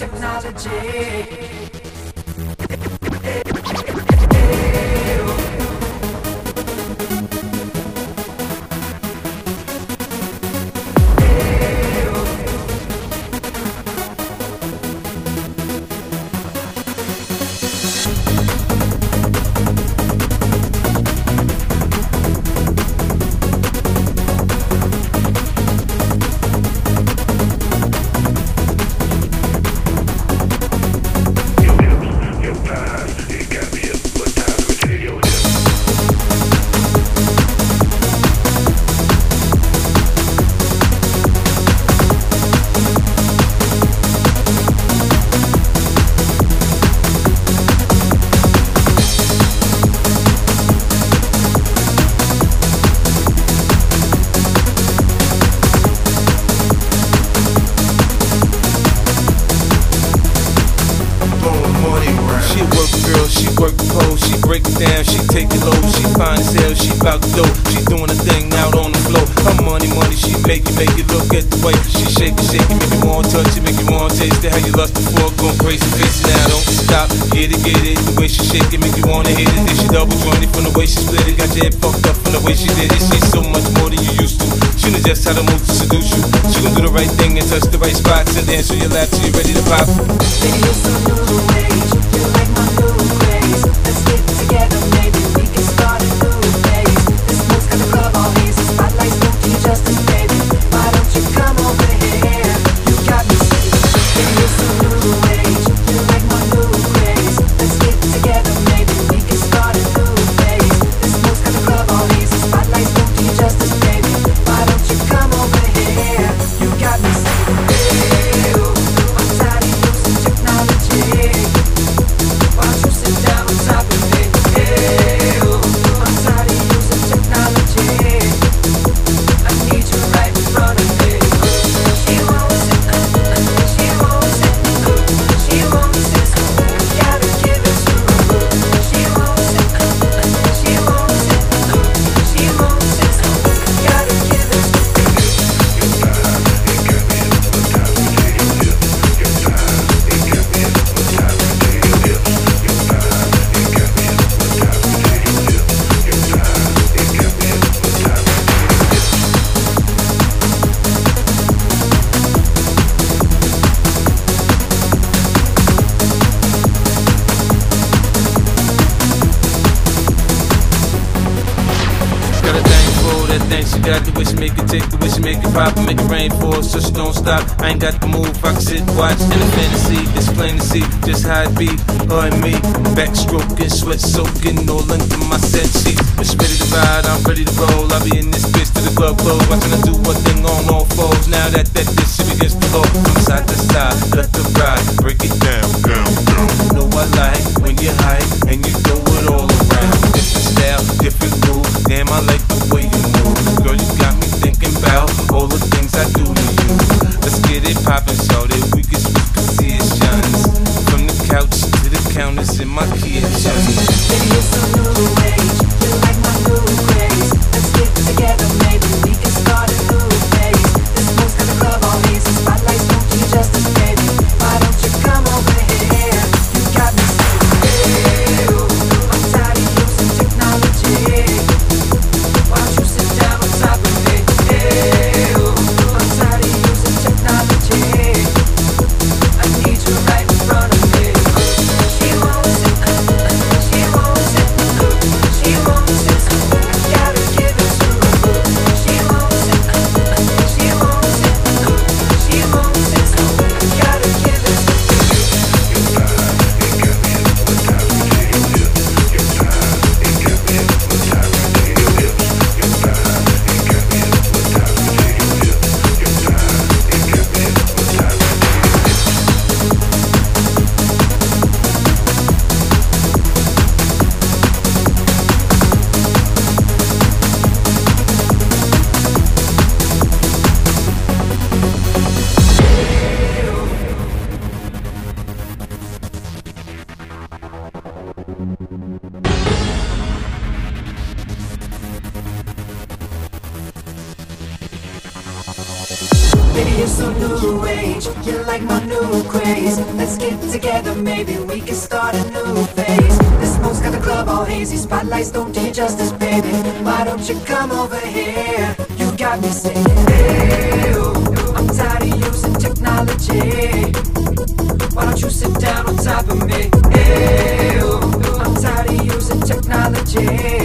technology. Break it down, she take it low. She fine as hell, she bout to go. She doing a thing out on the floor. Her money, she make it look at the way she shake it, make you want to touch it, make you want to taste it. How you lust before, going crazy, face it now, don't stop. Get it, the way she shake it, make you want to hit it. Then she double jointed from the way she split it. Got your head fucked up from the way she did it. She's so much more than you used to. She knows just how to move to seduce you. She gon' do the right thing and touch the right spots and dance on your lap till you're ready to pop. Baby, you're so new age, you like my new craze. Let's get together, maybe we can start a new phase. This mood's got the club all easy, spotlights don't do you justice, baby. Why don't you come over here? You got me singing. Baby, you're so new age, you like my new craze. Let's get together, maybe we can start a new phase. This mood's got the club all easy, spotlights don't do you justice, baby. Why don't you come over here? You got me singing. Hey, I'm tired of using technology. Why don't you sit down on top of me? Hey, I'm tired of using technology. I need you right in front of me. She won't sit, she won't sit, she won't sit. Gotta give it to her. She won't sit, she won't sit, she won't sit. Gotta give it to her. Got a thing for that thing she got, the way she make it tick, the way she make it pop and make it rain for us, so she don't stop. I ain't got the move, I can sit, watch, in a fantasy, it's plain to see just how it be, her and me, backstroking, sweat soaking, all under my set sheet. It's ready to ride, I'm ready to roll, I'll be in this bitch till the club close, watching her do one thing on all fours. Now that this shit begins to flow, from side to side, let the ride, break it down, down, down. You know I like when you hype and you throw it all around. Different style, different move, damn I like the way you move. Girl, you got me thinking about all the things I do to you. Let's get it poppin' so that we can switch positions, from the couch to the counters in my kitchen. Baby, you're so new age, you like my new craze. Let's get together, maybe we can start a new phase. This mood's got the club all easy, spotlights don't do you justice, baby. Why don't you come over here? You got me singing. Hey, you're so new age, you're like my new craze. Let's get together, maybe we can start a new phase. The smoke's got the club all hazy, spotlights don't do you justice, baby. Why don't you come over here? You got me saying, hey, oh, I'm tired of using technology. Why don't you sit down on top of me? Hey, oh, I'm tired of using technology.